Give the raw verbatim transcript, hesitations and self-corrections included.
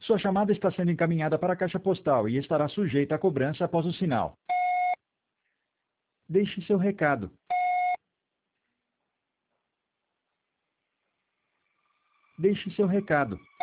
Sua chamada está sendo encaminhada para a caixa postal e estará sujeita a cobrança após o sinal. Deixe seu recado. Deixe seu recado.